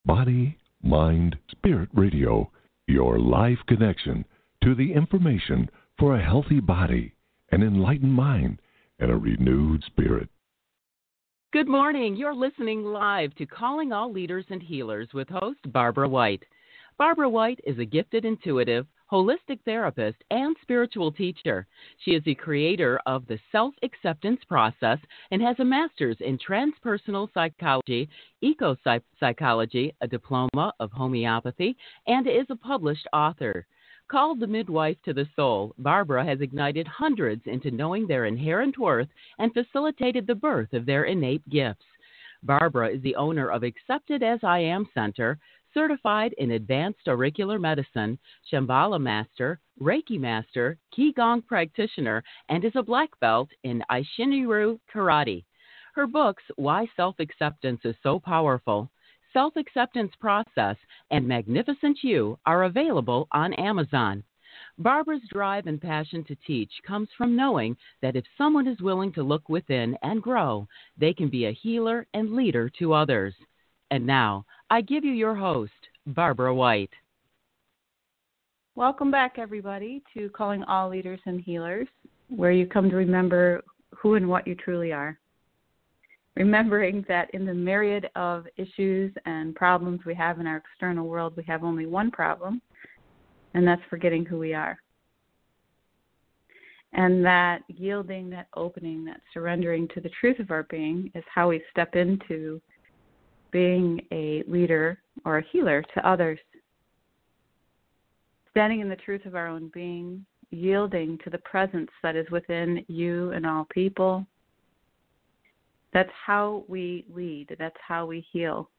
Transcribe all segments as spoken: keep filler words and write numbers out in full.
Body, Mind, Spirit Radio, your life connection to the information for a healthy body, an enlightened mind, and a renewed spirit. Good morning. You're listening live to Calling All Leaders and Healers with host Barbara White. Barbara White is a gifted intuitive, holistic therapist, and spiritual teacher. She is the creator of the self-acceptance process and has a master's in transpersonal psychology, eco-psychology, a diploma of homeopathy, and is a published author. Called the midwife to the soul, Barbara has ignited hundreds into knowing their inherent worth and facilitated the birth of their innate gifts. Barbara is the owner of Accepted As I Am Center, certified in advanced auricular medicine, Shambhala master, Reiki master, Qigong practitioner, and is a black belt in Aishinryu karate. Her books, Why Self-Acceptance is So Powerful, Self-Acceptance Process, and Magnificent You are available on Amazon. Barbara's drive and passion to teach comes from knowing that if someone is willing to look within and grow, they can be a healer and leader to others. And now, I give you your host, Barbara White. Welcome back, everybody, to Calling All Leaders and Healers, where you come to remember who and what you truly are. Remembering that in the myriad of issues and problems we have in our external world, we have only one problem, and that's forgetting who we are. And that yielding, that opening, that surrendering to the truth of our being is how we step into being a leader or a healer to others. Standing in the truth of our own being, yielding to the presence that is within you and all people. That's how we lead. That's how we heal.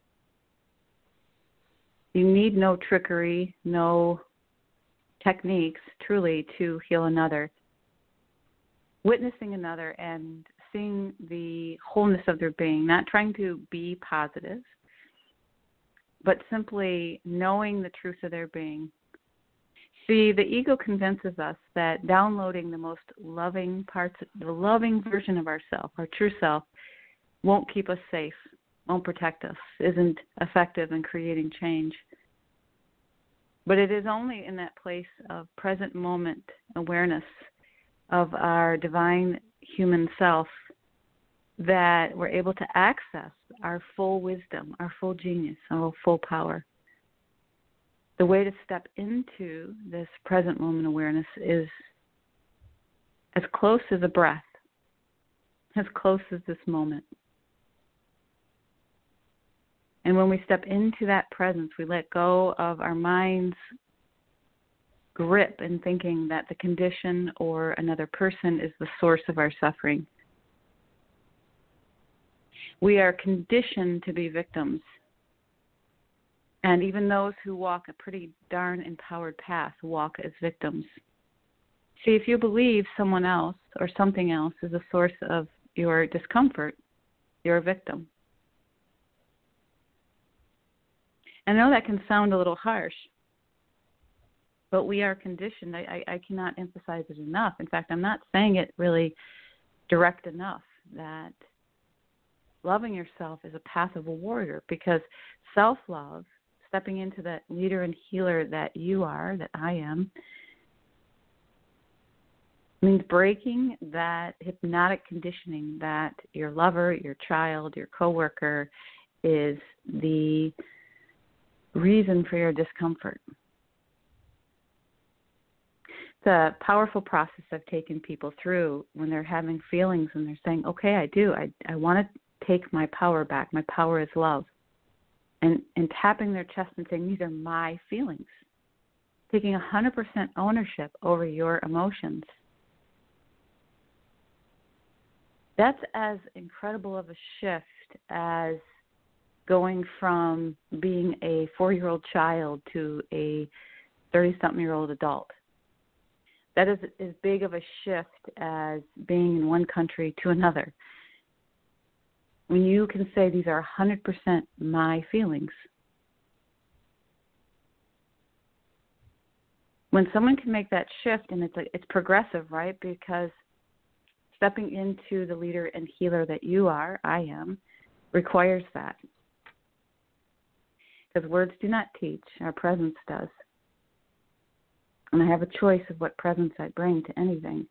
You need no trickery, no techniques, truly, to heal another. Witnessing another and seeing the wholeness of their being, not trying to be positive, but simply knowing the truth of their being. See, the ego convinces us that downloading the most loving parts, the loving version of ourselves, our true self, won't keep us safe, won't protect us, isn't effective in creating change. But it is only in that place of present moment awareness of our divine human self that we're able to access our full wisdom, our full genius, our full power. The way to step into this present moment awareness is as close as a breath, as close as this moment. And when we step into that presence, we let go of our mind's grip in thinking that the condition or another person is the source of our suffering. We are conditioned to be victims. And even those who walk a pretty darn empowered path walk as victims. See, if you believe someone else or something else is the source of your discomfort, you're a victim. I know that can sound a little harsh, but we are conditioned. I, I, I cannot emphasize it enough. In fact, I'm not saying it really direct enough that loving yourself is a path of a warrior, because self-love, stepping into that leader and healer that you are, that I am, means breaking that hypnotic conditioning that your lover, your child, your coworker is the reason for your discomfort. It's a powerful process I've taken people through when they're having feelings and they're saying, okay, I do. I, I want to take my power back. My power is love. And, and tapping their chest and saying, these are my feelings. Taking one hundred percent ownership over your emotions. That's as incredible of a shift as going from being a four-year-old child to a thirty-something-year-old adult. That is as big of a shift as being in one country to another. When you can say these are one hundred percent my feelings. When someone can make that shift, and it's a, it's progressive, right? Because stepping into the leader and healer that you are, I am, requires that. Because words do not teach, our presence does. And I have a choice of what presence I bring to anything.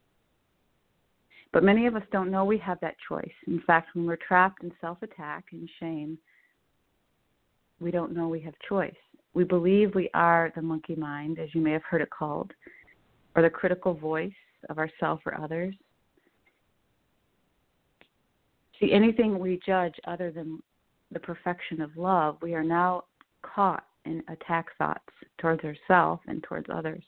But many of us don't know we have that choice. In fact, when we're trapped in self-attack and shame, we don't know we have choice. We believe we are the monkey mind, as you may have heard it called, or the critical voice of ourself or others. See, anything we judge other than the perfection of love, we are now caught in attack thoughts towards ourselves and towards others.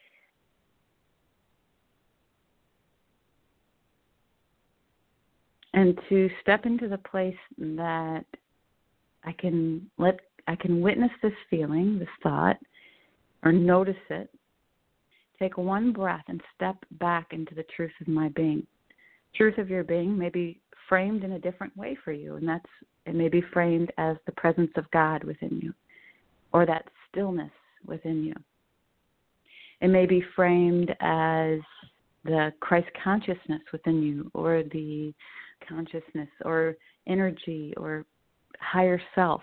And to step into the place that I can let I can witness this feeling, this thought, or notice it, take one breath and step back into the truth of my being. Truth of your being may be framed in a different way for you, and that's it may be framed as the presence of God within you, or that stillness within you. It may be framed as the Christ consciousness within you, or the consciousness, or energy, or higher self.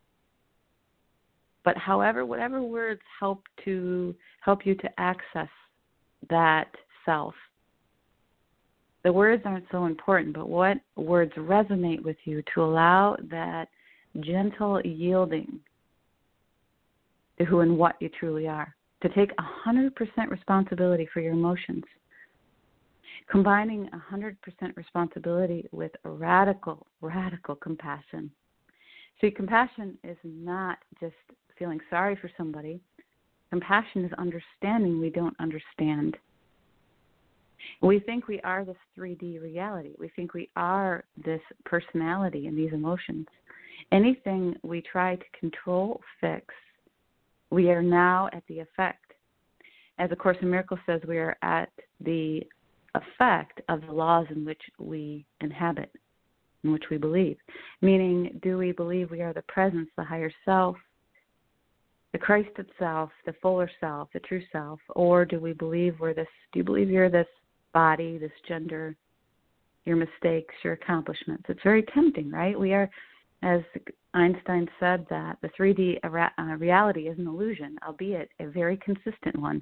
But however, whatever words help to help you to access that self, the words aren't so important, but what words resonate with you to allow that gentle yielding to who and what you truly are, to take one hundred percent responsibility for your emotions, combining one hundred percent responsibility with a radical, radical compassion. See, compassion is not just feeling sorry for somebody. Compassion is understanding we don't understand. We think we are this three D reality. We think we are this personality and these emotions. Anything we try to control, fix, we are now at the effect. As A Course in Miracles says, we are at the effect of the laws in which we inhabit, in which we believe. Meaning, do we believe we are the presence, the higher self, the Christ itself, the fuller self, the true self, or do we believe we're this, do you believe you're this body, this gender, your mistakes, your accomplishments? It's very tempting, right? We are, as Einstein said, that the three D uh, reality is an illusion, albeit a very consistent one.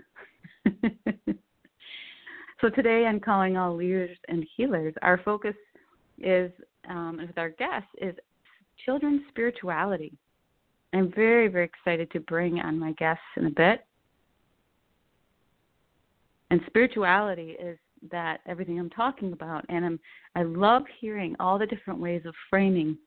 So today on Calling All Leaders and Healers, our focus is, um, with our guests, is children's spirituality. I'm very, very excited to bring on my guests in a bit. And spirituality is that everything I'm talking about, and I'm, I love hearing all the different ways of framing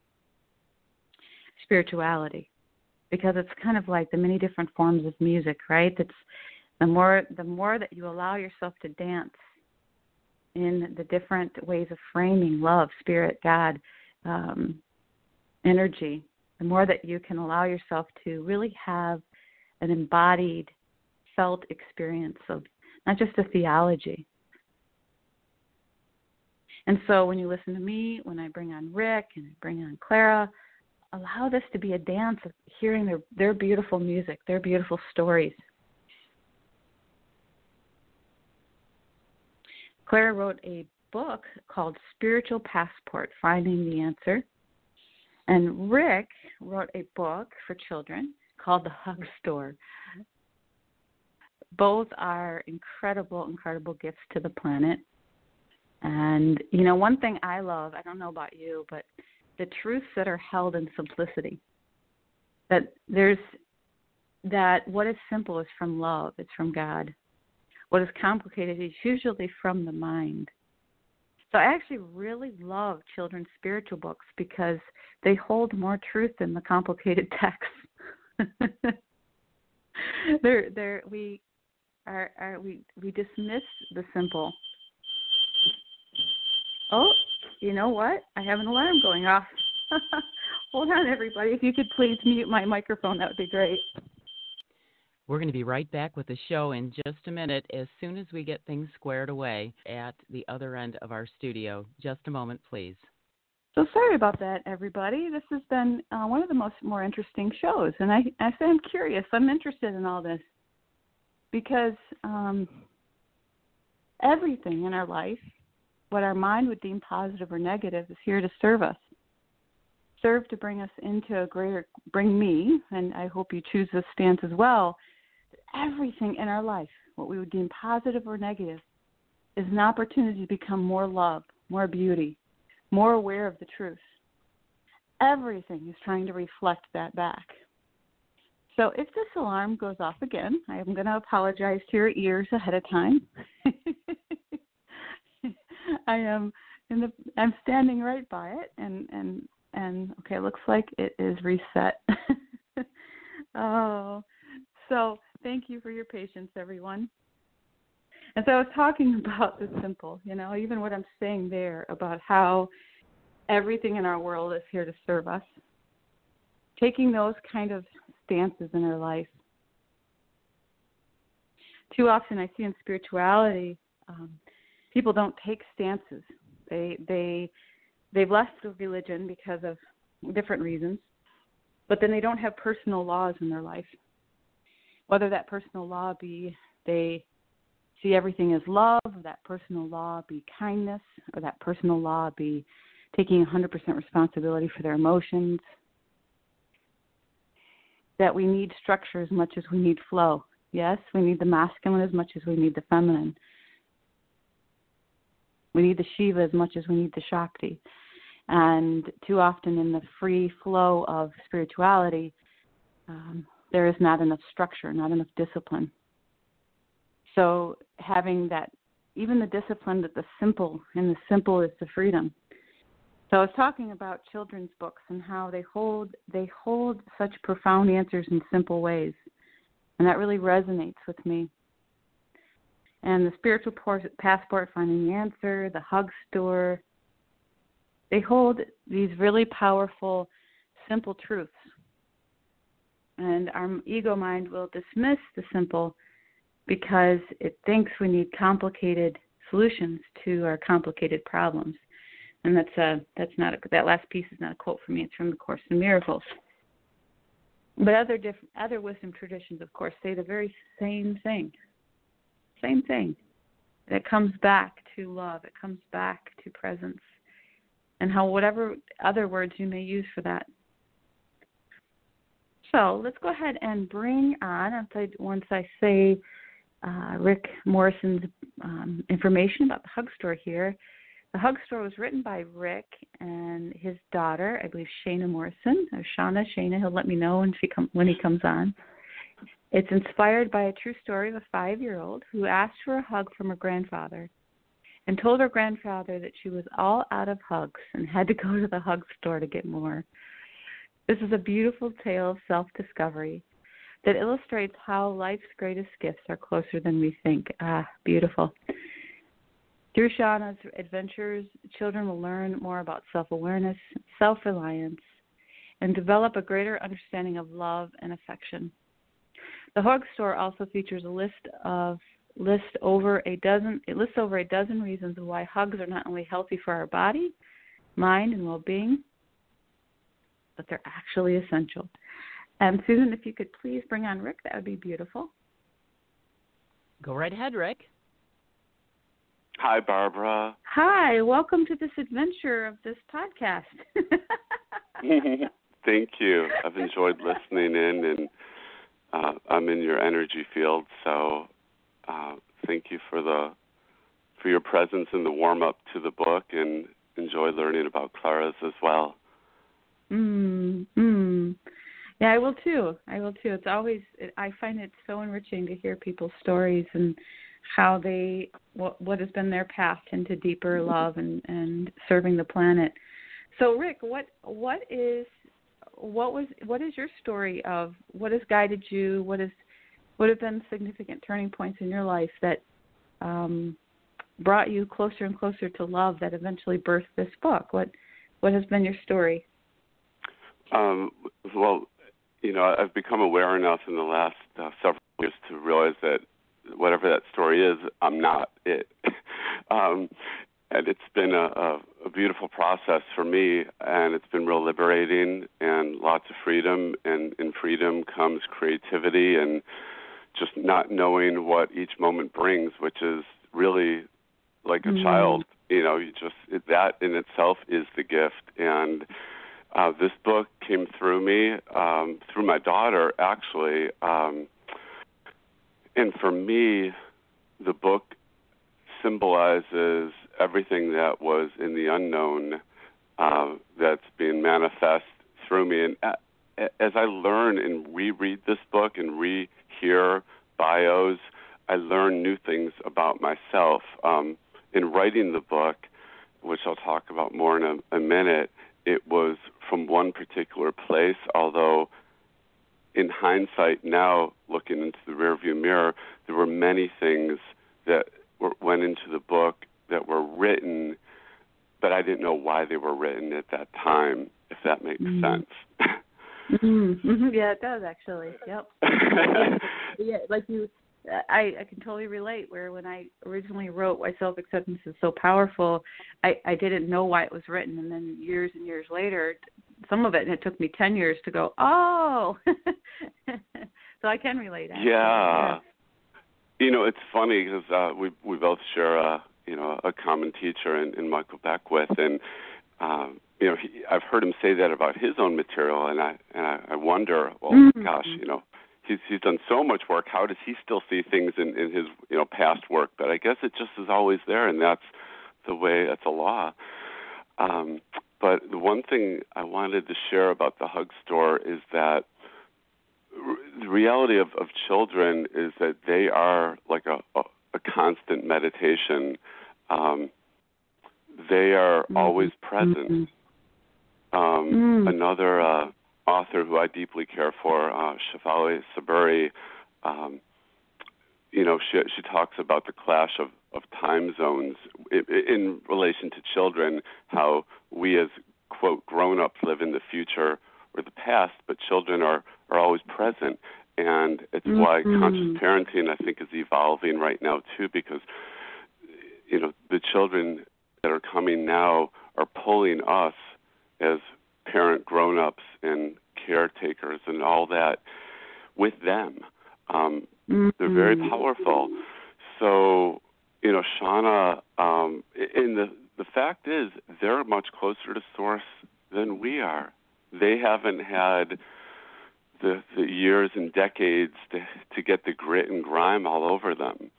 spirituality, because it's kind of like the many different forms of music, right? It's the more the more that you allow yourself to dance in the different ways of framing love, spirit, God, um, energy, the more that you can allow yourself to really have an embodied, felt experience of not just a theology. And so when you listen to me, when I bring on Rick and I bring on Clara, allow this to be a dance of hearing their, their beautiful music, their beautiful stories. Clara wrote a book called Spiritual Passport, Finding the Answer. And Rick wrote a book for children called The Hug Store. Both are incredible, incredible gifts to the planet. And, you know, one thing I love, I don't know about you, but the truths that are held in simplicity. That there's, that what is simple is from love, it's from God. What is complicated is usually from the mind. So I actually really love children's spiritual books because they hold more truth than the complicated texts. they're, they're, we are, are we, we dismiss the simple. Oh, you know what? I have an alarm going off. Hold on, everybody. If you could please mute my microphone, that would be great. We're going to be right back with the show in just a minute as soon as we get things squared away at the other end of our studio. Just a moment, please. So sorry about that, everybody. This has been uh, one of the most more interesting shows, and I, I say I'm curious. I'm interested in all this because um, everything in our life, what our mind would deem positive or negative, is here to serve us. serve to bring us into a greater, bring me, and I hope you choose this stance as well, everything in our life, what we would deem positive or negative, is an opportunity to become more love, more beauty, more aware of the truth. Everything is trying to reflect that back. So if this alarm goes off again, I am going to apologize to your ears ahead of time. I am in the. I'm standing right by it, and and and okay, it looks like it is reset. Oh, so thank you for your patience, everyone. And so I was talking about the simple, you know, even what I'm saying there about how everything in our world is here to serve us. Taking those kind of stances in our life. Too often I see in spirituality, um, people don't take stances. They they they've left the religion because of different reasons, but then they don't have personal laws in their life. Whether that personal law be they see everything as love, or that personal law be kindness, or that personal law be taking one hundred percent responsibility for their emotions. That we need structure as much as we need flow. Yes, we need the masculine as much as we need the feminine. We need the Shiva as much as we need the Shakti. And too often in the free flow of spirituality, um, there is not enough structure, not enough discipline. So having that, even the discipline that the simple, and the simple is the freedom. So I was talking about children's books and how they hold they hold such profound answers in simple ways, and that really resonates with me. And the Spiritual Passport, Finding the Answer, the Hug Store, they hold these really powerful, simple truths. And our ego mind will dismiss the simple because it thinks we need complicated solutions to our complicated problems. And that's uh that's not a, that last piece is not a quote from me. It's from the Course in Miracles. But other diff, other wisdom traditions, of course, say the very same thing. Same thing. It comes back to love. It comes back to presence, and how whatever other words you may use for that. So let's go ahead and bring on. Once I say uh, Rick Morrison's um, information about the Hug Store here. The Hug Store was written by Rick and his daughter, I believe Shana Morrison, or Shauna, Shana, he'll let me know when, she come, when he comes on. It's inspired by a true story of a five-year-old who asked for a hug from her grandfather and told her grandfather that she was all out of hugs and had to go to the Hug Store to get more. This is a beautiful tale of self-discovery that illustrates how life's greatest gifts are closer than we think. Ah, beautiful. Through Shauna's adventures, children will learn more about self-awareness, self-reliance, and develop a greater understanding of love and affection. The Hug Store also features a list of list over a dozen it lists over a dozen reasons why hugs are not only healthy for our body, mind, and well-being, but they're actually essential. And Susan, if you could please bring on Rick, that would be beautiful. Go right ahead, Rick. Hi, Barbara. Hi, welcome to this adventure of this podcast. Thank you. I've enjoyed listening in, and uh, I'm in your energy field, so uh, thank you for the for your presence in the warm-up to the book, and enjoy learning about Clara's as well. Mm, mm. Yeah, I will too. I will too. It's always, I find it so enriching to hear people's stories and how they, what, what has been their path into deeper love and, and serving the planet. So, Rick, what what is what was what is your story of what has guided you? What is what have been significant turning points in your life that um, brought you closer and closer to love that eventually birthed this book? What what has been your story? Um, well, you know, I've become aware enough in the last uh, several years to realize that whatever that story is, I'm not it. um, and it's been a, a, a beautiful process for me, and it's been real liberating and lots of freedom. And in freedom comes creativity and just not knowing what each moment brings, which is really like a mm-hmm. child. You know, you just it, that in itself is the gift. And uh, this book came through me, um, through my daughter, actually. Um, and for me, the book symbolizes everything that was in the unknown uh, that's being manifest through me. And uh, as I learn and reread this book and rehear bios, I learn new things about myself. Um, in writing the book, which I'll talk about more in a, a minute, it was from one particular place, although in hindsight now, looking into the rearview mirror, there were many things that were, went into the book that were written, but I didn't know why they were written at that time, if that makes mm. sense. mm-hmm. Yeah, it does, actually. Yep. yeah, yeah, like you... I, I can totally relate where when I originally wrote Why Self-Acceptance is So Powerful, I, I didn't know why it was written. And then years and years later, some of it, and it took me ten years to go, oh. So I can relate. Actually. Yeah. yeah. You know, it's funny because uh, we we both share, a, you know, a common teacher in, in Michael Beckwith. And, um, you know, he, I've heard him say that about his own material. And I, and I, I wonder, well, mm-hmm. gosh, you know, He's, he's done so much work. How does he still see things in, in his you know past work? But I guess it just is always there, and that's the way. That's a law. Um, but the one thing I wanted to share about the Hug Store is that r- the reality of, of children is that they are like a, a, a constant meditation. Um, they are mm-hmm. always present. Mm-hmm. Um, mm. Another. Uh, author who I deeply care for, uh, Shefali Tsaburi, um, you know, she, she talks about the clash of, of time zones in, in relation to children, how we as, quote, grown-ups live in the future or the past, but children are, are always present. And it's mm-hmm. why conscious parenting, I think, is evolving right now, too, because, you know, the children that are coming now are pulling us as parent grown-ups and caretakers and all that with them. Um, mm-hmm. They're very powerful. So, you know, Shauna, um, and the, the fact is they're much closer to source than we are. They haven't had the, the years and decades to, to get the grit and grime all over them.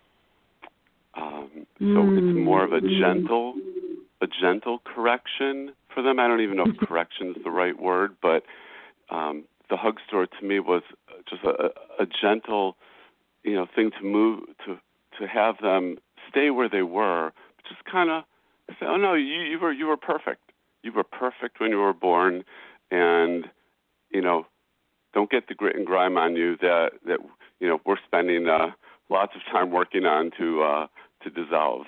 Um, so mm-hmm. it's more of a gentle a gentle correction for them. I don't even know if correction is the right word, but um, the Hug Store to me was just a, a gentle, you know, thing to move to to have them stay where they were, just kind of say, "Oh no, you, you were you were perfect. You were perfect when you were born, and you know, don't get the grit and grime on you that that you know we're spending uh, lots of time working on to uh, to dissolve."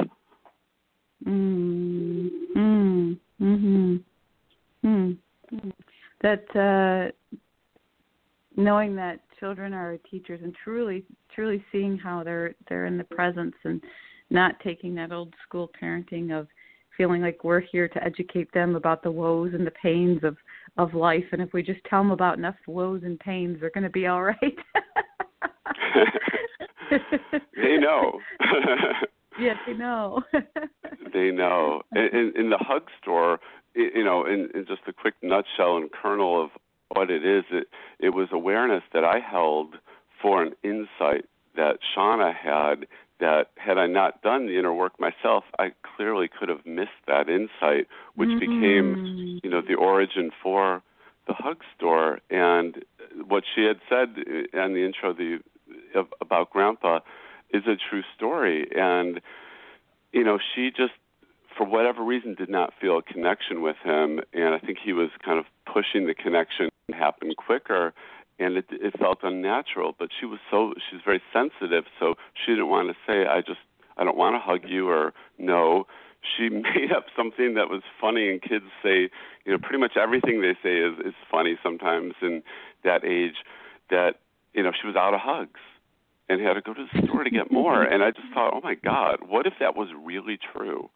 Mm, mm, mm-hmm. mm. That uh, knowing that children are our teachers and truly, truly seeing how they're they're in the presence and not taking that old school parenting of feeling like we're here to educate them about the woes and the pains of, of life, and if we just tell them about enough woes and pains, they're going to be all right. They know. Yes, they know. They know. In, in the Hug Store, you know, in, in just a quick nutshell and kernel of what it is, it, it was awareness that I held for an insight that Shauna had, that had I not done the inner work myself, I clearly could have missed that insight, which mm-hmm. became, you know, the origin for the Hug Store. And what she had said in the intro the, about Grandpa is a true story. And, you know, she just, for whatever reason, did not feel a connection with him. And I think he was kind of pushing the connection to happen quicker. And it, it felt unnatural, but she was so, she's very sensitive, so she didn't want to say, I just, I don't want to hug you, or no. She made up something that was funny, and kids say, you know, pretty much everything they say is, is funny sometimes in that age, that, you know, she was out of hugs and had to go to the store to get more. And I just thought, oh my God, what if that was really true?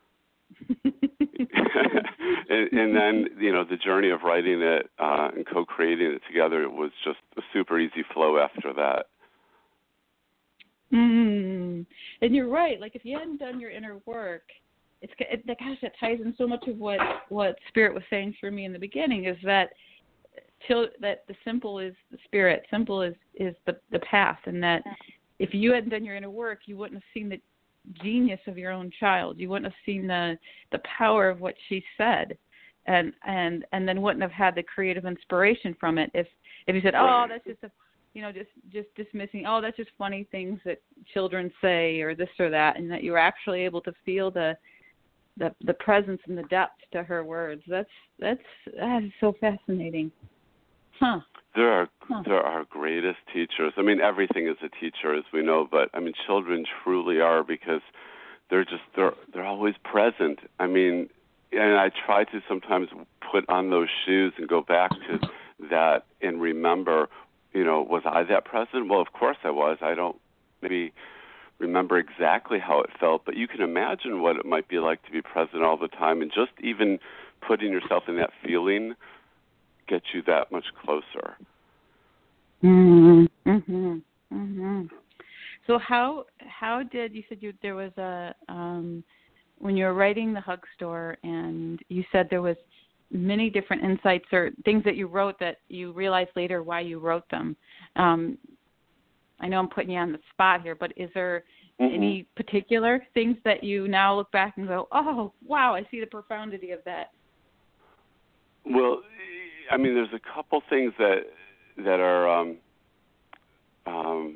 and, and then, you know, the journey of writing it uh, and co-creating it together, it was just a super easy flow after that. Mm. And you're right. Like, if you hadn't done your inner work, it's it, gosh, that ties in so much of what what Spirit was saying for me in the beginning is that till that the simple is the Spirit, simple is is the the path, and that if you hadn't done your inner work, you wouldn't have seen the genius of your own child. You wouldn't have seen the the power of what she said, and and and then wouldn't have had the creative inspiration from it if if you said, oh, that's just a you know just just dismissing, oh, that's just funny things that children say or this or that, and that you were actually able to feel the the the presence and the depth to her words. That's that's that is so fascinating. Huh. There are huh. there are greatest teachers. I mean, everything is a teacher, as we know, but I mean, children truly are, because they're just they're they're always present. I mean, and I try to sometimes put on those shoes and go back to that and remember, you know, was I that present? Well, of course I was. I don't maybe remember exactly how it felt, but you can imagine what it might be like to be present all the time, and just even putting yourself in that feeling gets you that much closer. Mm-hmm. Mm-hmm. Mm-hmm. So how how did you said you there was a um, when you were writing the Hug Store, and you said there was many different insights or things that you wrote that you realized later why you wrote them. Um, I know I'm putting you on the spot here, but is there mm-hmm. any particular things that you now look back and go, oh, wow, I see the profundity of that? Well, I mean, there's a couple things that that are um, um,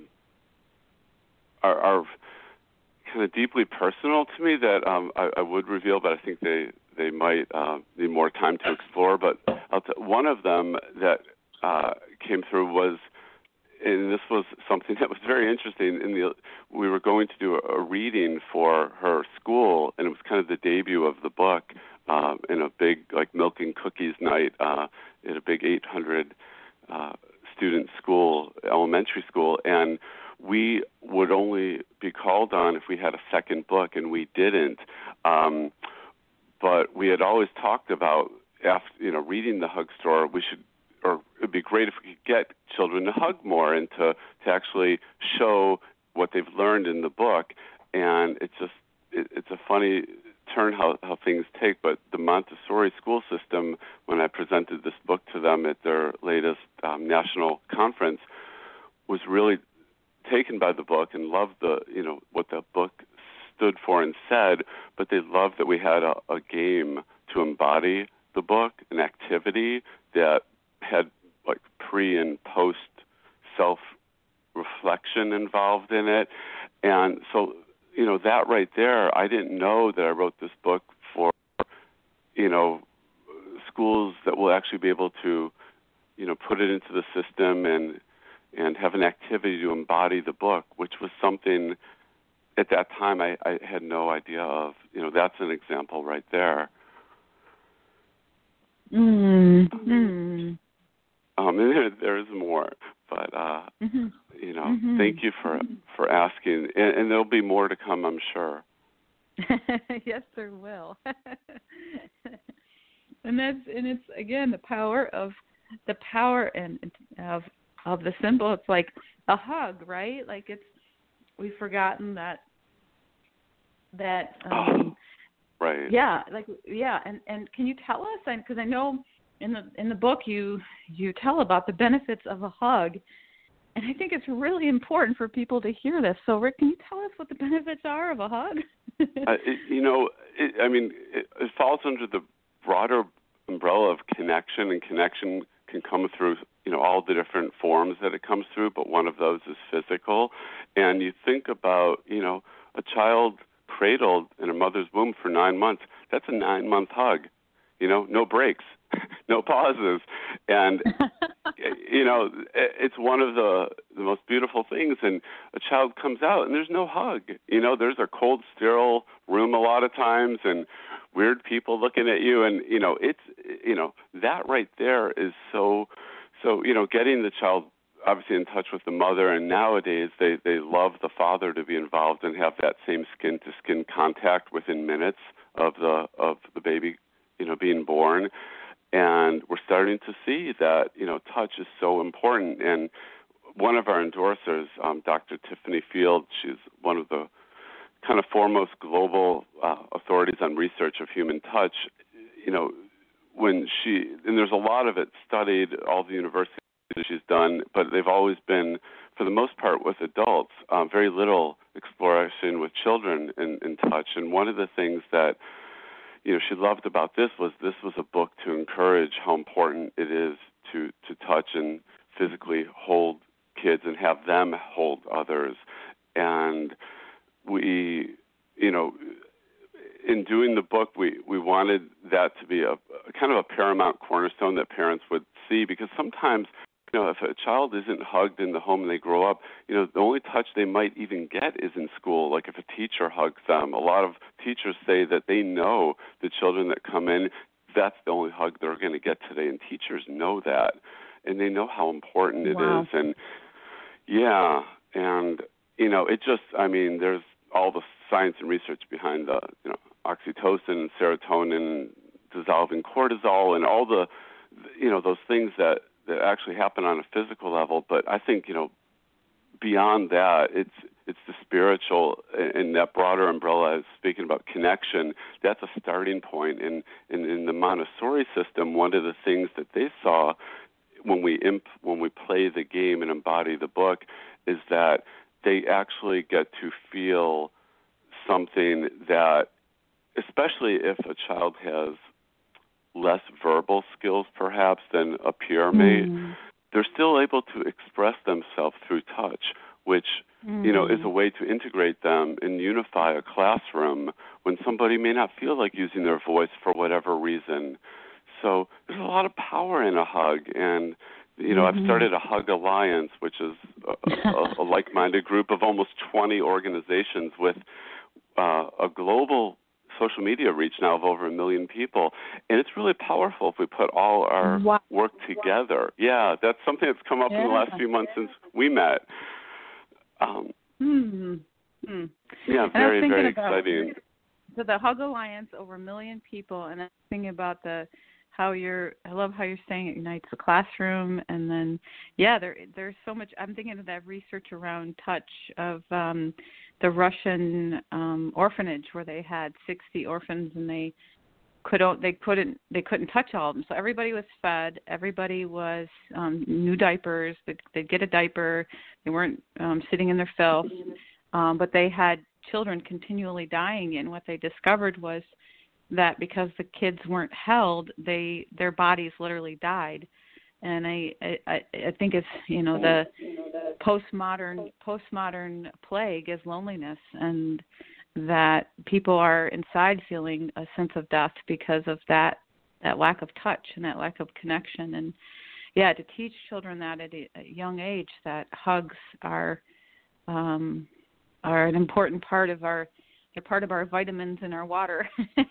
are, are kind of deeply personal to me that um, I, I would reveal, but I think they they might uh, need more time to explore. But I'll t- one of them that uh, came through was, and this was something that was very interesting. In the we were going to do a, a reading for her school, and it was kind of the debut of the book. Um, in a big, like, milk and cookies night uh, at a big eight hundred uh, student school, elementary school, and we would only be called on if we had a second book, and we didn't. Um, but we had always talked about, after, you know, reading the Hug Store, we should, or it'd be great if we could get children to hug more and to, to actually show what they've learned in the book. And it's just, it, it's a funny turn how, how things take, but the Montessori school system, when I presented this book to them at their latest um, national conference, was really taken by the book and loved the, you know, what the book stood for and said, but they loved that we had a, a game to embody the book, an activity that had like pre and post self-reflection involved in it. And so, you know, that right there, I didn't know that I wrote this book for, you know, schools that will actually be able to, you know, put it into the system and and have an activity to embody the book, which was something at that time I, I had no idea of. You know, that's an example right there. Mm-hmm. Um, and there, there's more, but uh, mm-hmm. you know, mm-hmm. thank you for for asking, and, and there'll be more to come, I'm sure. Yes, there will. And that's and it's again the power of the power and of of the symbol. It's like a hug, right? Like it's we've forgotten that that. Um, oh, right. Yeah, like yeah, and, and can you tell us? Because I know in the in the book you you tell about the benefits of a hug, and I think it's really important for people to hear this. So, Rick, can you tell us what the benefits are of a hug? uh, it, you know, it, I mean, it, it falls under the broader umbrella of connection, and connection can come through, you know, all the different forms that it comes through, but one of those is physical. And you think about, you know, a child cradled in a mother's womb for nine months, that's a nine-month hug, you know, no breaks, no pauses. And, you know, it's one of the, the most beautiful things. And a child comes out and there's no hug. You know, there's a cold, sterile room a lot of times and weird people looking at you. And, you know, it's, you know, that right there is so, so, you know, getting the child obviously in touch with the mother, and nowadays they, they love the father to be involved and have that same skin-to-skin contact within minutes of the of the baby, you know, being born. And we're starting to see that, you know, touch is so important. And one of our endorsers, um, Doctor Tiffany Field, she's one of the kind of foremost global uh, authorities on research of human touch, you know, when she, and there's a lot of it studied, all the universities that she's done, but they've always been, for the most part, with adults, um, very little exploration with children in, in touch. And one of the things that, you know, she loved about this was this was a book to encourage how important it is to, to touch and physically hold kids and have them hold others. And we, you know, in doing the book, we, we wanted that to be a, a kind of a paramount cornerstone that parents would see, because sometimes, you know, if a child isn't hugged in the home and they grow up, you know, the only touch they might even get is in school. Like if a teacher hugs them, a lot of teachers say that they know the children that come in, that's the only hug they're going to get today, and teachers know that, and they know how important it wow. is. And yeah, and you know, it just, I mean, there's all the science and research behind the, you know, oxytocin and serotonin, dissolving cortisol, and all the, you know, those things that, that actually happen on a physical level. But I think, you know, beyond that, it's it's the spiritual, and that broader umbrella is speaking about connection. That's a starting point. And in, in the Montessori system, one of the things that they saw when we imp, when we play the game and embody the book is that they actually get to feel something that, especially if a child has less verbal skills perhaps than a peer may, mm. they're still able to express themselves through touch, which, mm. you know, is a way to integrate them and unify a classroom when somebody may not feel like using their voice for whatever reason. So there's a lot of power in a hug, and you know, mm-hmm. I've started a Hug Alliance, which is a, a, a like-minded group of almost twenty organizations with uh, a global social media reach now of over a million people. And it's really powerful if we put all our wow. work together. Yeah, that's something that's come up yeah. in the last few months since we met. Um, mm-hmm. mm. Yeah, very, very exciting. So the Hug Alliance, over a million people, and I'm thinking about the how you're, I love how you're saying it unites the classroom, and then, yeah, there there's so much. I'm thinking of that research around touch of um, the Russian um, orphanage where they had sixty orphans, and they could they couldn't they couldn't touch all of them. So everybody was fed, everybody was um, new diapers. They'd, they'd get a diaper. They weren't um, sitting in their filth, um, but they had children continually dying, and what they discovered was that because the kids weren't held, they their bodies literally died. And I I, I think it's, you know, the postmodern postmodern plague is loneliness, and that people are inside feeling a sense of death because of that that lack of touch and that lack of connection. And yeah, to teach children that at a, a young age, that hugs are um, are an important part of our They're part of our vitamins in our water.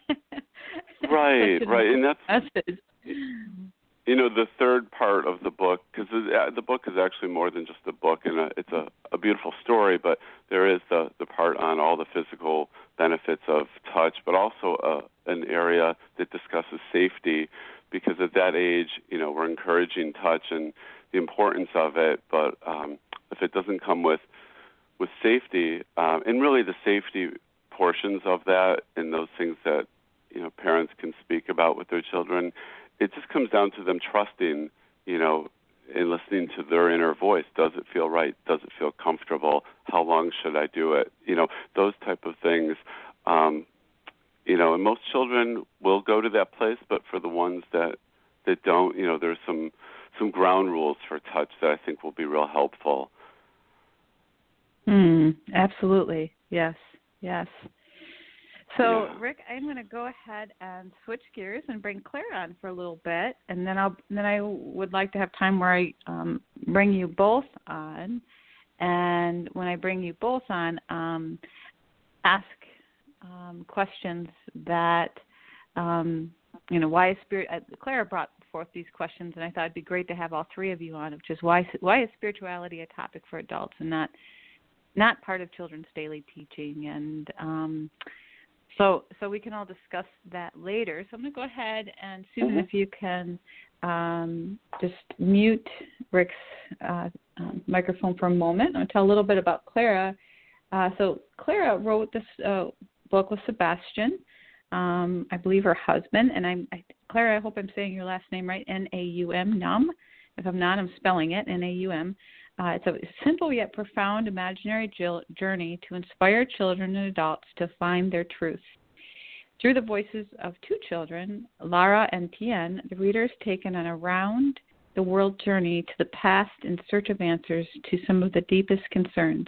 Right, right. And that's, message. you know, the third part of the book, because the book is actually more than just a book, and a, it's a, a beautiful story, but there is the, the part on all the physical benefits of touch, but also a, an area that discusses safety, because at that age, you know, we're encouraging touch and the importance of it, but um, if it doesn't come with, with safety, um, and really the safety portions of that and those things that, you know, parents can speak about with their children, it just comes down to them trusting, you know, and listening to their inner voice. Does it feel right? Does it feel comfortable? How long should I do it? You know, those type of things. Um, you know, and most children will go to that place, but for the ones that, that don't, you know, there's some some ground rules for touch that I think will be real helpful. Mm, absolutely. Yes. Yes. So, yeah. Rick, I'm going to go ahead and switch gears and bring Claire on for a little bit, and then I'll then I would like to have time where I um, bring you both on, and when I bring you both on, um, ask um, questions that um, you know why is spirit. Uh, Claire brought forth these questions, and I thought it'd be great to have all three of you on, which is why why is spirituality a topic for adults and not not part of children's daily teaching. And um, so so we can all discuss that later. So I'm going to go ahead and, Susan, mm-hmm. if you can um, just mute Rick's uh, um, microphone for a moment. I'm going to tell a little bit about Clara. Uh, so Clara wrote this uh, book with Sebastian, um, I believe her husband, and I'm I, Clara. I hope I'm saying your last name right. N A U M, Num. If I'm not, I'm spelling it. N A U M. Uh, it's a simple yet profound imaginary journey to inspire children and adults to find their truth. Through the voices of two children, Lara and Tien, the reader is taken on a round-the-world journey to the past in search of answers to some of the deepest concerns.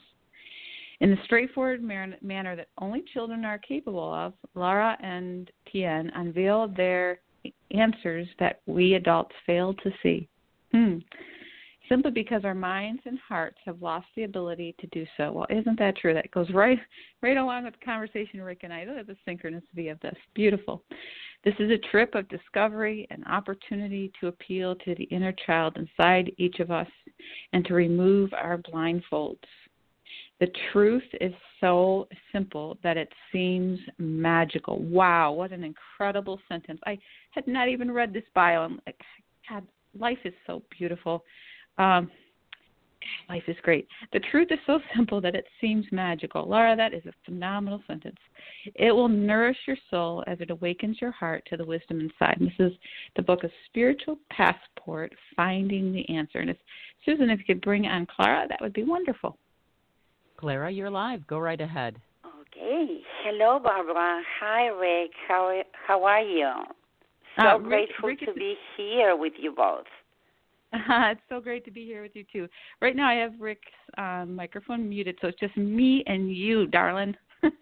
In the straightforward man- manner that only children are capable of, Lara and Tien unveil their answers that we adults fail to see. Hmm. Simply because our minds and hearts have lost the ability to do so. Well, isn't that true? That goes right right along with the conversation Rick and I. Look at the synchronicity of this. Beautiful. This is a trip of discovery, an opportunity to appeal to the inner child inside each of us and to remove our blindfolds. The truth is so simple that it seems magical. Wow, what an incredible sentence. I had not even read this bio. And God, life is so beautiful. Um, life is great. The truth is so simple that it seems magical. Laura, that is a phenomenal sentence. It will nourish your soul as it awakens your heart to the wisdom inside. And this is the book, A Spiritual Passport, Finding the Answer. And if Susan, if you could bring on Clara, that would be wonderful. Clara, you're live. Go right ahead. Okay. Hello, Barbara. Hi, Rick. How how are you? So uh, Rick, grateful Rick to is... be here with you both. Uh, it's so great to be here with you, too. Right now I have Rick's um, microphone muted, so it's just me and you, darling.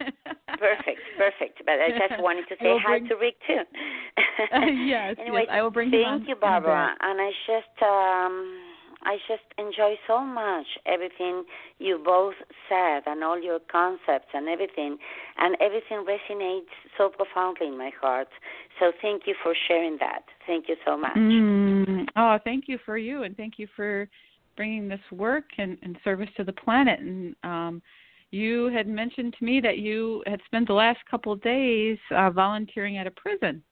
Perfect, perfect. But I just wanted to say hi bring... to Rick, too. uh, yes, anyway, yes, I will bring thank him on you, Barbara. And I just, um, I just enjoy so much everything you both said and all your concepts and everything. And everything resonates so profoundly in my heart. So thank you for sharing that. Thank you so much. Mm. Oh, thank you for you, and thank you for bringing this work and, and service to the planet. And um, you had mentioned to me that you had spent the last couple of days uh, volunteering at a prison.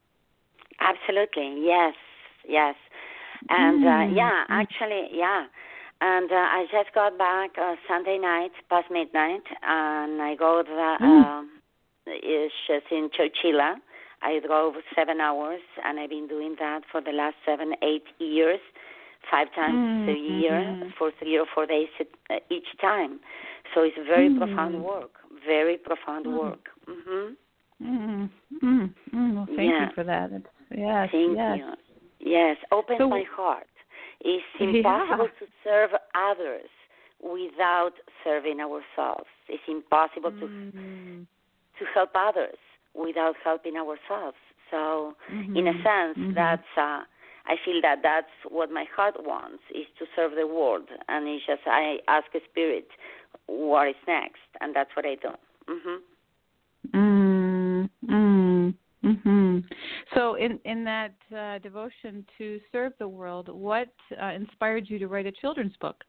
Absolutely, yes, yes. And, mm. uh, yeah, actually, yeah. And uh, I just got back uh, Sunday night, past midnight, and I go to the, mm. uh, it's just in Chowchilla. I drove seven hours, and I've been doing that for the last seven, eight years, five times mm-hmm. a year for three or four days each time. So it's very mm-hmm. profound work, very profound mm-hmm. work. Mm-hmm. Mm-hmm. Mm-hmm. Well, thank yeah. you for that. It's, yes, thank yes. you. Yes, opens so, my heart. It's impossible yeah. to serve others without serving ourselves. It's impossible mm-hmm. to to help others without helping ourselves. So, mm-hmm. in a sense, mm-hmm. that's uh, I feel that that's what my heart wants, is to serve the world. And it's just I ask a spirit, what is next? And that's what I do. Mm-hmm. Mm, mm, mm-hmm. So in, in that uh, devotion to serve the world, what uh, inspired you to write a children's book?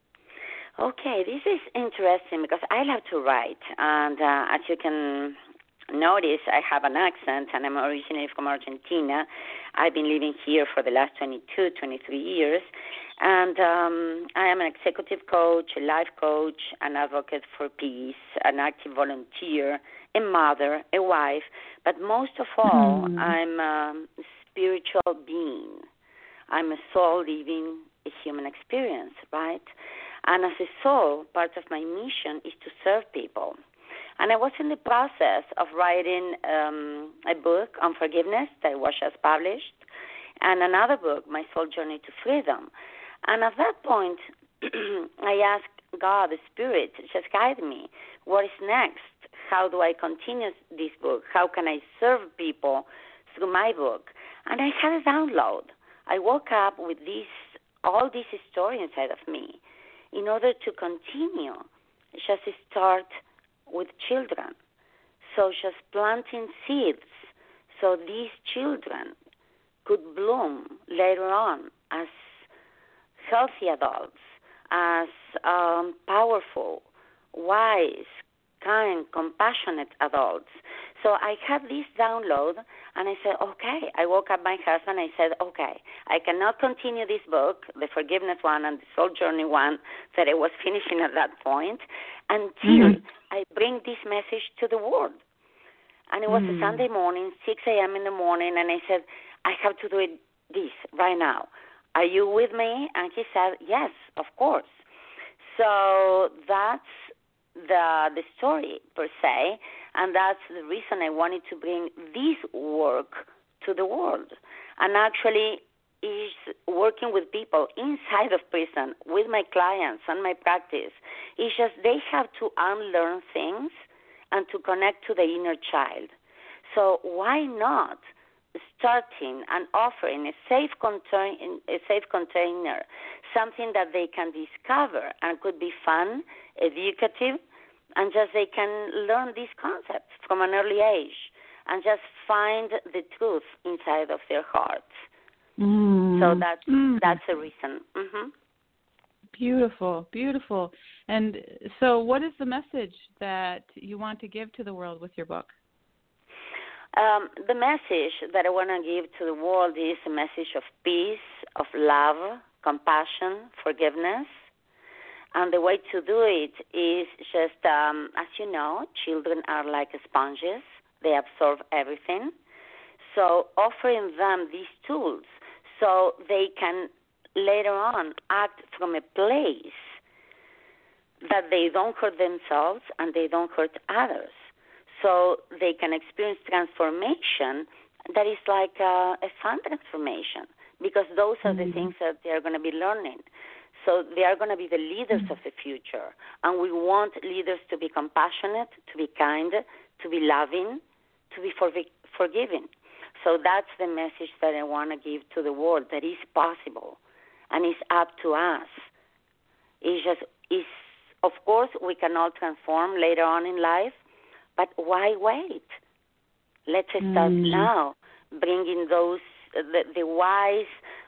Okay, this is interesting because I love to write. And uh, as you can notice, I have an accent, and I'm originally from Argentina. I've been living here for the last twenty-two, twenty-three years, and um, I am an executive coach, a life coach, an advocate for peace, an active volunteer, a mother, a wife, but most of all, mm. I'm a spiritual being. I'm a soul living a human experience, right? And as a soul, part of my mission is to serve people. And I was in the process of writing um, a book on forgiveness that was just published, and another book, My Soul Journey to Freedom. And at that point, I asked God, the Spirit, just guide me. What is next? How do I continue this book? How can I serve people through my book? And I had a download. I woke up with this, all this story inside of me. In order to continue, just start with children. So just planting seeds so these children could bloom later on as healthy adults, as um, powerful, wise, kind, compassionate adults. So I had this download, and I said, okay. I woke up my husband, I said, okay, I cannot continue this book, the forgiveness one and the soul journey one that I was finishing at that point, until mm-hmm. I bring this message to the world. And it was mm. a Sunday morning, six a.m. in the morning, and I said, I have to do it this right now. Are you with me? And he said, yes, of course. So that's the the story per se, and that's the reason I wanted to bring this work to the world. And actually, is working with people inside of prison, with my clients and my practice. It's just they have to unlearn things and to connect to the inner child. So why not starting and offering a safe contain a safe container, something that they can discover and could be fun, educative, and just they can learn these concepts from an early age and just find the truth inside of their hearts. Mm. So that's mm. that's the reason. Mm-hmm. Beautiful, beautiful. And so what is the message that you want to give to the world with your book? Um, the message that I want to give to the world is a message of peace, of love, compassion, forgiveness. And the way to do it is just, um, as you know, children are like sponges. They absorb everything. So offering them these tools so they can later on act from a place that they don't hurt themselves and they don't hurt others. So they can experience transformation that is like a, a fun transformation, because those are mm-hmm. the things that they are going to be learning. So they are going to be the leaders mm-hmm. of the future. And we want leaders to be compassionate, to be kind, to be loving, to be forg- forgiving. So that's the message that I want to give to the world, that is possible and it's up to us. It's just, it's, of course, we can all transform later on in life, but why wait? Let's start mm. now, bringing those, the, the wise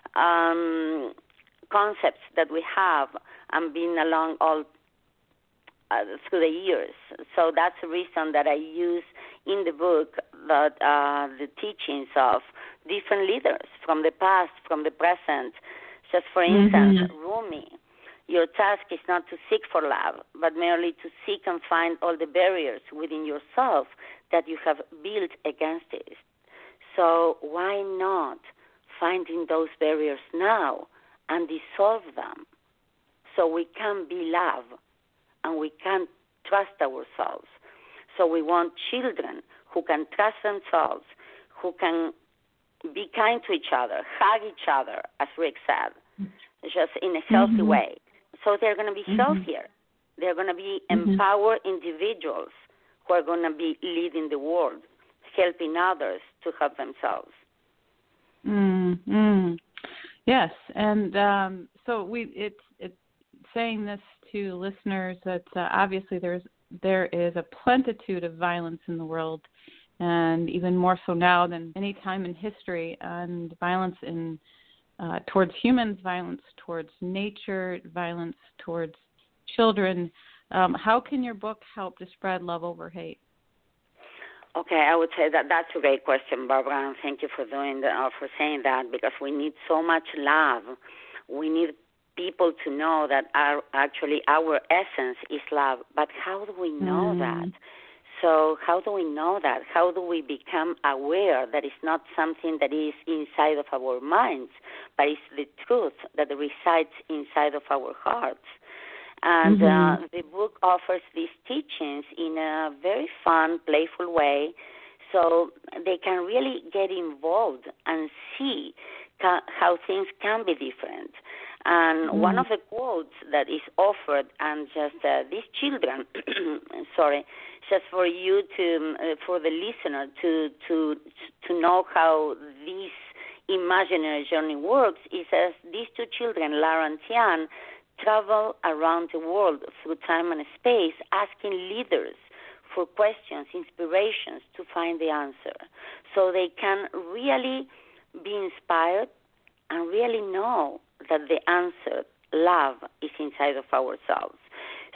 um, concepts that we have and been along all uh, through the years. So that's the reason that I use in the book that uh, the teachings of different leaders from the past, from the present. Just for instance, mm-hmm. Rumi, your task is not to seek for love, but merely to seek and find all the barriers within yourself that you have built against it. So why not finding those barriers now and dissolve them so we can be love and we can trust ourselves. So we want children who can trust themselves, who can be kind to each other, hug each other, as Rick said, just in a healthy mm-hmm. way. So they're going to be mm-hmm. healthier. They're going to be mm-hmm. empowered individuals who are going to be leading the world, helping others to help themselves. Mm-hmm. Yes, and um, so we it's it's saying this to listeners that uh, obviously there's there is a plenitude of violence in the world, and even more so now than any time in history, and violence in uh, towards humans, violence towards nature, violence towards children. Um, how can your book help to spread love over hate? Okay, I would say that that's a great question, Barbara, and thank you for doing that, uh, for saying that, because we need so much love. We need people to know that our actually our essence is love. But how do we know mm. that? So how do we know that? How do we become aware that it's not something that is inside of our minds, but it's the truth that resides inside of our hearts? And mm-hmm. uh, the book offers these teachings in a very fun, playful way, so they can really get involved and see ca- how things can be different. And mm-hmm. one of the quotes that is offered, and just uh, these children, sorry, just for you to, uh, for the listener to to to know how this imaginary journey works, is as these two children, Lara and Tian, travel around the world through time and space, asking leaders for questions, inspirations to find the answer, so they can really be inspired and really know that the answer, love, is inside of ourselves.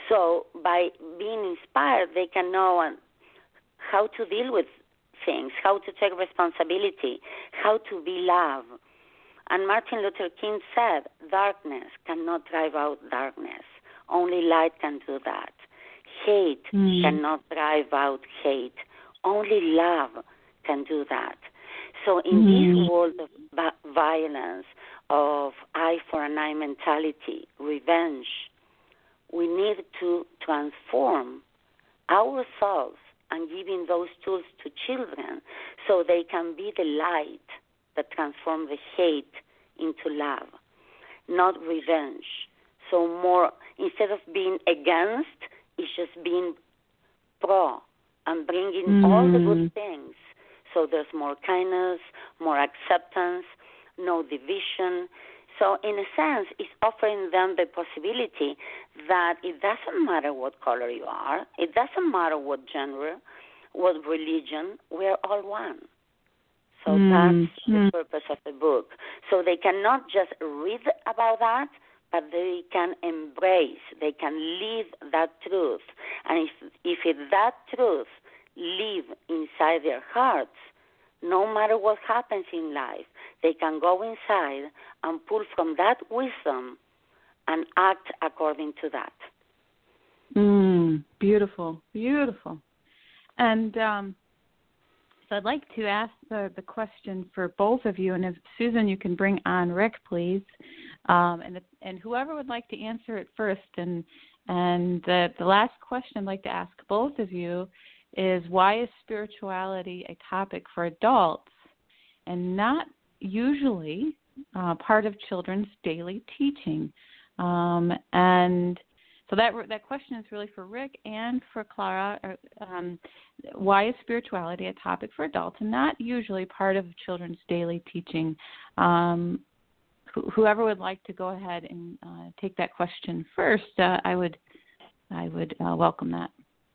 So by being inspired, they can know uh, how to deal with things, how to take responsibility, how to be love. And Martin Luther King said, darkness cannot drive out darkness. Only light can do that. Hate mm. cannot drive out hate. Only love can do that. So in mm. this world of violence, of eye for an eye mentality, revenge, we need to transform ourselves and giving those tools to children so they can be the light that transforms the hate into love, not revenge. So more, instead of being against, it's just being pro and bringing mm. all the good things. So there's more kindness, more acceptance, no division. So in a sense, it's offering them the possibility that it doesn't matter what color you are, it doesn't matter what gender, what religion, we're all one. So mm. that's mm. the purpose of the book. So they cannot just read about that, but they can embrace, they can live that truth. And if, if it, that truth live inside their hearts, no matter what happens in life, they can go inside and pull from that wisdom and act according to that. Mm, beautiful, beautiful. And um, so I'd like to ask the, the question for both of you, and if Susan, you can bring on Rick, please, um, and the, and whoever would like to answer it first. And and the the last question I'd like to ask both of you is, why is spirituality a topic for adults and not usually uh, part of children's daily teaching? Um, and so that that question is really for Rick and for Clara. Um, why is spirituality a topic for adults and not usually part of children's daily teaching? Um, wh- whoever would like to go ahead and uh, take that question first, uh, I would I would uh, welcome that.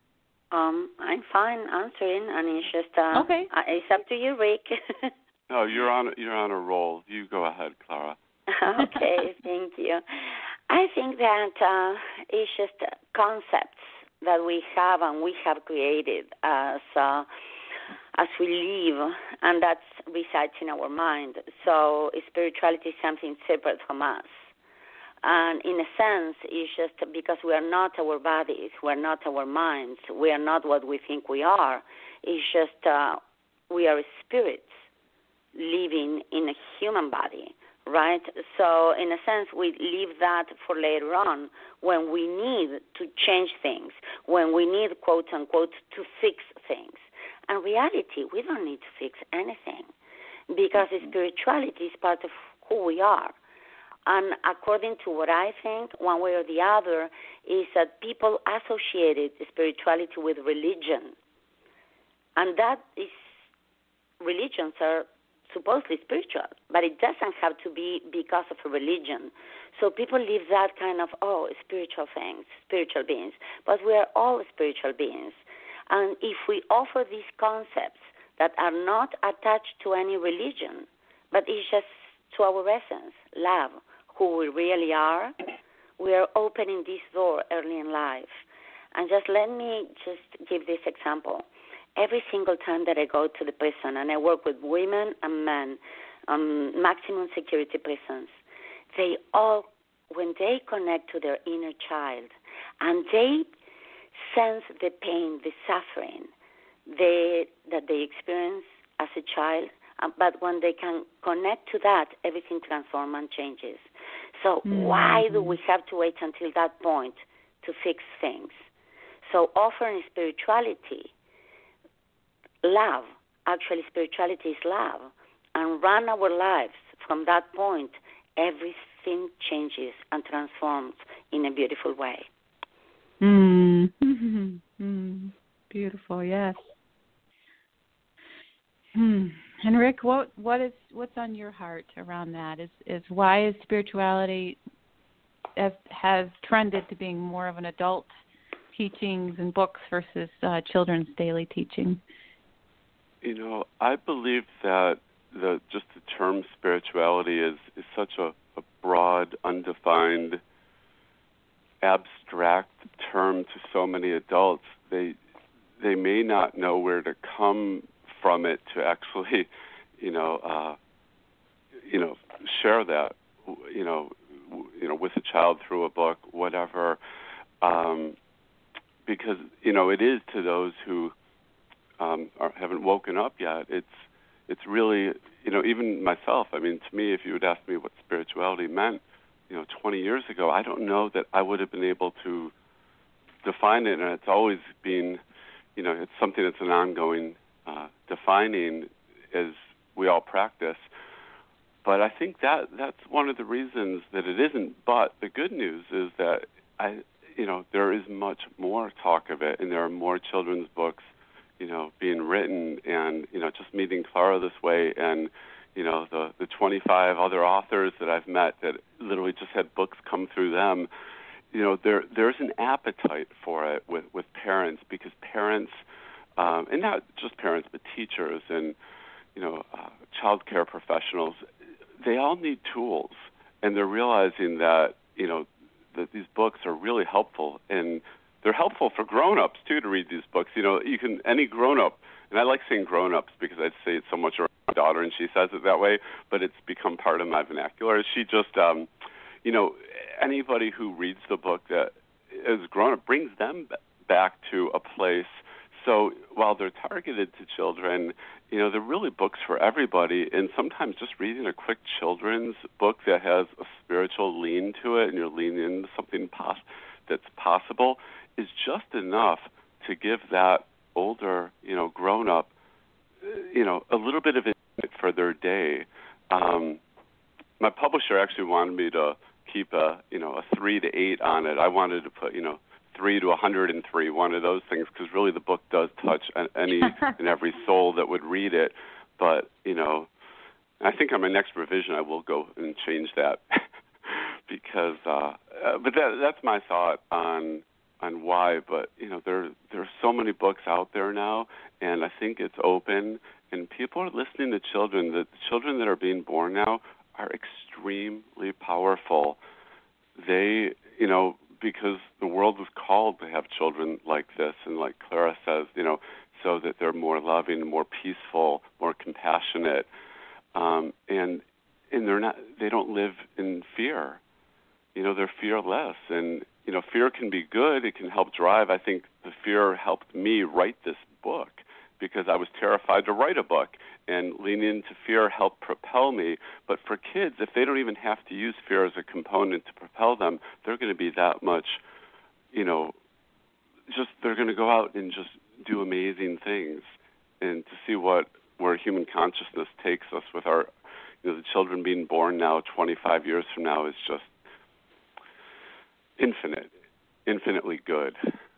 Um, I'm fine answering, and it's just uh, okay. Uh, it's up to you, Rick. No, you're on you're on a roll. You go ahead, Clara. Okay, thank you. I think that uh, it's just concepts that we have and we have created as uh, as we live, and that resides in our mind. So spirituality is something separate from us. And in a sense, it's just because we are not our bodies, we are not our minds, we are not what we think we are. It's just uh, we are spirits living in a human body, right? So in a sense, we leave that for later on when we need to change things, when we need, quote unquote, to fix things. And reality, we don't need to fix anything because spirituality is part of who we are. And according to what I think, one way or the other, is that people associated spirituality with religion. And that is, religions are supposedly spiritual, but it doesn't have to be because of a religion. So people leave that kind of, oh, spiritual things, spiritual beings. But we are all spiritual beings. And if we offer these concepts that are not attached to any religion, but it's just to our essence, love, who we really are, we are opening this door early in life. And just let me just give this example. Every single time that I go to the prison, and I work with women and men, um, maximum security prisons, they all, when they connect to their inner child, and they sense the pain, the suffering they, that they experience as a child, uh, but when they can connect to that, everything transforms and changes. So mm-hmm. why do we have to wait until that point to fix things? So offering spirituality, love, actually spirituality is love, and run our lives from that point, everything changes and transforms in a beautiful way. Mm. Mm. Beautiful, yes. Hmm. And Rick, what what is what's on your heart around that? Is is why is spirituality has, has trended to being more of an adult teachings and books versus uh, children's daily teaching? You know, I believe that the just the term spirituality is, is such a, a broad, undefined abstract term to so many adults, they they may not know where to come from it to actually, you know, uh, you know, share that, you know, you know, with a child through a book, whatever, um, because you know it is to those who um, are, haven't woken up yet. It's it's really, you know, even myself. I mean, to me, if you would ask me what spirituality meant, you know, twenty years ago, I don't know that I would have been able to define it, and it's always been, you know, it's something that's an ongoing uh, defining as we all practice. But I think that that's one of the reasons that it isn't. But the good news is that I, you know, there is much more talk of it, and there are more children's books, you know, being written, and you know, just meeting Clara this way, and you know, the the twenty-five other authors that I've met that literally just had books come through them. You know, there there's an appetite for it with with parents, because parents, um, and not just parents, but teachers and you know, uh, child care professionals, they all need tools, and they're realizing that, you know, that these books are really helpful, and they're helpful for grown-ups, too, to read these books. You know, you can, any grown-up, and I like saying grown-ups because I say it so much around my daughter, and she says it that way, but it's become part of my vernacular. She just, um, you know, anybody who reads the book that is grown-up brings them back to a place. So while they're targeted to children, you know, they're really books for everybody. And sometimes just reading a quick children's book that has a spiritual lean to it, and you're leaning into something pos- that's possible, is just enough to give that older, you know, grown-up, you know, a little bit of insight for their day. Um, my publisher actually wanted me to keep a, you know, a three to eight on it. I wanted to put, you know, three to one hundred three, one of those things, because really the book does touch any and every soul that would read it. But, you know, I think on my next revision I will go and change that because, uh, uh, but that, that's my thought on on why. But, you know, there there are so many books out there now, and I think it's open, and people are listening to children. The children that are being born now are extremely powerful. They, you know, because the world was called to have children like this, and like Clara says, you know, so that they're more loving, more peaceful, more compassionate, um, and and they're not, they don't live in fear. You know, they're fearless, and you know, fear can be good. It can help drive. I think the fear helped me write this book because I was terrified to write a book, and leaning into fear helped propel me. But for kids, if they don't even have to use fear as a component to propel them, they're going to be that much, you know, just they're going to go out and just do amazing things. And to see what where human consciousness takes us with our, you know, the children being born now, twenty-five years from now, is just infinite, infinitely good.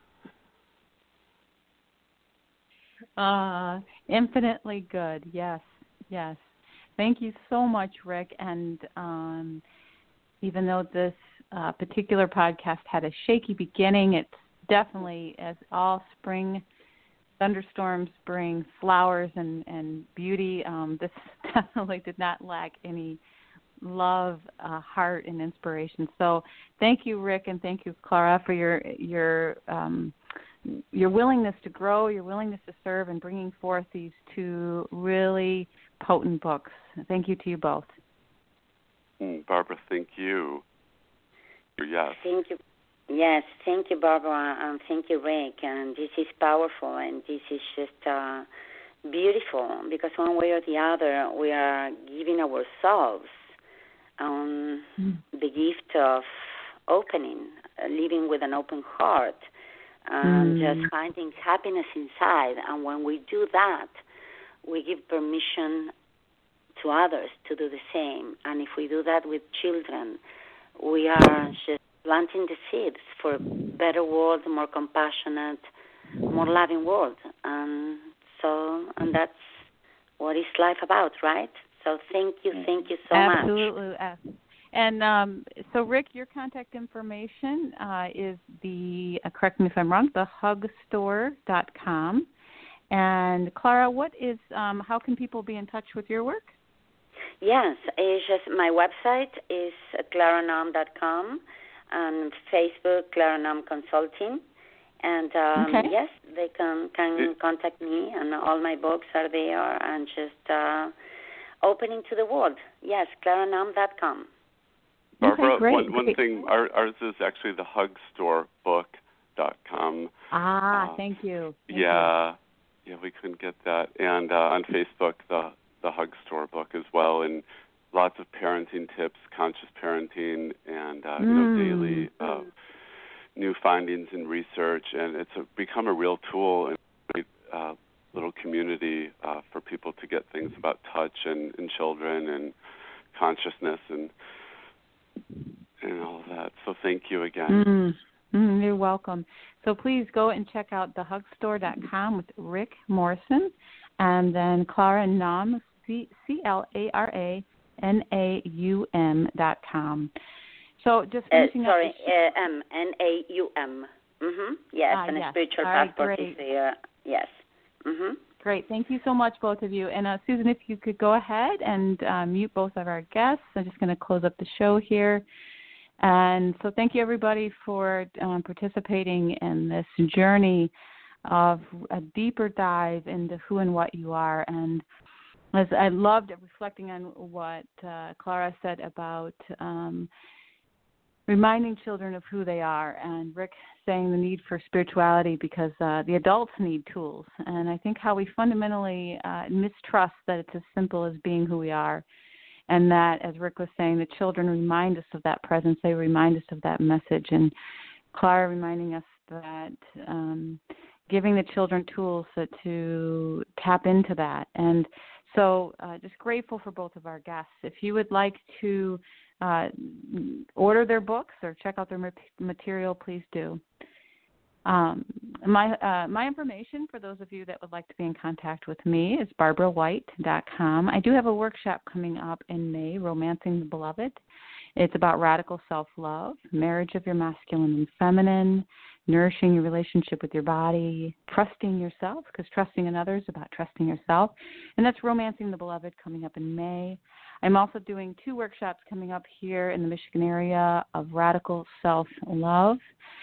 Uh, infinitely good. Yes, yes. Thank you so much, Rick. And um, even though this uh, particular podcast had a shaky beginning, it's definitely, as all spring thunderstorms bring flowers and, and beauty, um, this definitely did not lack any love, uh, heart, and inspiration. So thank you, Rick, and thank you, Clara, for your your um, your willingness to grow, your willingness to serve, and bringing forth these two really potent books. Thank you to you both. Mm, Barbara, thank you. Yes. Thank you. Yes, thank you, Barbara, and thank you, Rick. And this is powerful, and this is just uh, beautiful, because one way or the other, we are giving ourselves um, mm. the gift of opening, uh, living with an open heart, and mm. just finding happiness inside. And when we do that, we give permission to others to do the same. And if we do that with children, we are just planting the seeds for a better world, more compassionate, more loving world. And so, and that's what is life about, right? So thank you, thank you so Absolutely. much. Absolutely. And um, so, Rick, your contact information uh, is the, uh, correct me if I'm wrong, the hug store dot com. And Clara, what is, um, how can people be in touch with your work? Yes, it's just my website is clara nam dot com, on Facebook, Clara Nam Consulting. And um, okay. yes, they can can contact me, and all my books are there, and just uh, opening to the world. Yes, clara nam dot com. Barbara, okay, great, one, one great. thing, our, ours is actually the hug store book dot com. Ah, uh, thank you. Thank yeah, you. yeah, we couldn't get that. And uh, on Facebook, the the Hug Store book as well, and lots of parenting tips, conscious parenting, and uh, Mm. you know, daily uh, new findings and research. And it's a, become a real tool and a great uh, little community uh, for people to get things about touch and, and children and consciousness and and all of that. So thank you again. Mm. Mm, you're welcome. So please go and check out the hug store dot com with Rick Morrison, and then Clara Nam, C L A R A N A U M dot com. So just Uh, finishing sorry, up. The uh, M N A U M. Mhm. Yes, ah, and yes. a spiritual All right, passport great. is there. Yes. Mhm. Great. Thank you so much, both of you. And uh, Susan, if you could go ahead and uh, mute both of our guests. I'm just going to close up the show here. And so thank you, everybody, for um, participating in this journey of a deeper dive into who and what you are. And as I loved reflecting on what uh, Clara said about um, reminding children of who they are, and Rick saying the need for spirituality because uh, the adults need tools. And I think how we fundamentally uh, mistrust that it's as simple as being who we are. And that, as Rick was saying, the children remind us of that presence. They remind us of that message. And Clara reminding us that um, giving the children tools to, to tap into that. And so uh, just grateful for both of our guests. If you would like to uh, order their books or check out their material, please do. Um, my uh, my information for those of you that would like to be in contact with me is barbara white dot com. I do have a workshop coming up in May, Romancing the Beloved. It's about radical self-love, marriage of your masculine and feminine, nourishing your relationship with your body, trusting yourself, because trusting in others is about trusting yourself. And that's Romancing the Beloved coming up in May. I'm also doing two workshops coming up here in the Michigan area of radical self-love.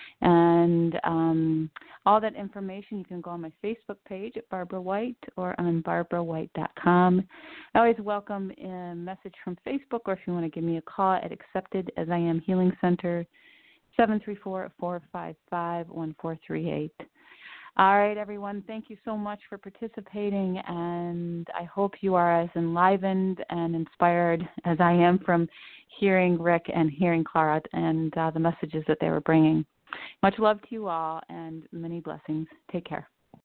And um, all that information, you can go on my Facebook page at Barbara White or on barbara white dot com. I always welcome a message from Facebook, or if you want to give me a call at Accepted As I Am Healing Center, seven three four, four five five, one four three eight. All right, everyone, thank you so much for participating, and I hope you are as enlivened and inspired as I am from hearing Rick and hearing Clara and uh, the messages that they were bringing. Much love to you all, and many blessings. Take care.